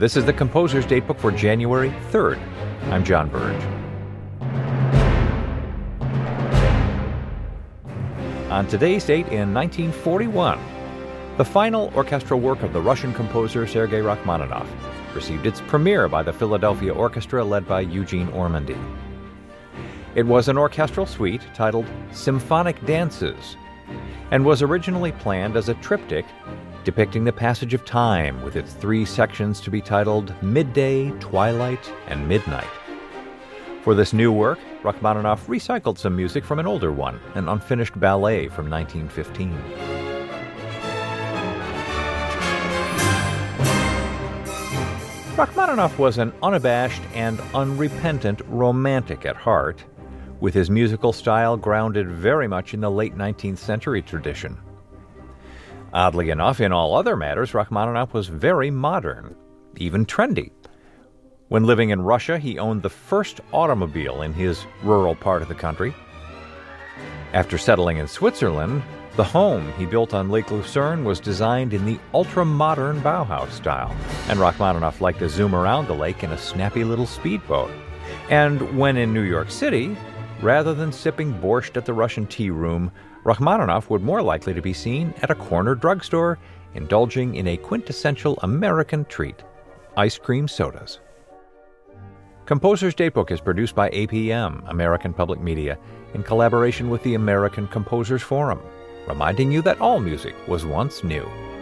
This is the Composer's Datebook for January 3rd. I'm John Burge. On today's date in 1941, the final orchestral work of the Russian composer Sergei Rachmaninoff received its premiere by the Philadelphia Orchestra led by Eugene Ormandy. It was an orchestral suite titled Symphonic Dances and was originally planned as a triptych depicting the passage of time with its three sections to be titled Midday, Twilight, and Midnight. For this new work, Rachmaninoff recycled some music from an older one, an unfinished ballet from 1915. Rachmaninoff was an unabashed and unrepentant romantic at heart, with his musical style grounded very much in the late 19th century tradition. Oddly enough, in all other matters, Rachmaninoff was very modern, even trendy. When living in Russia, he owned the first automobile in his rural part of the country. After settling in Switzerland, the home he built on Lake Lucerne was designed in the ultra-modern Bauhaus style, and Rachmaninoff liked to zoom around the lake in a snappy little speedboat. And when in New York City, rather than sipping borscht at the Russian tea room, Rachmaninoff would more likely to be seen at a corner drugstore, indulging in a quintessential American treat, ice cream sodas. Composer's Datebook is produced by APM, American Public Media, in collaboration with the American Composers Forum, reminding you that all music was once new.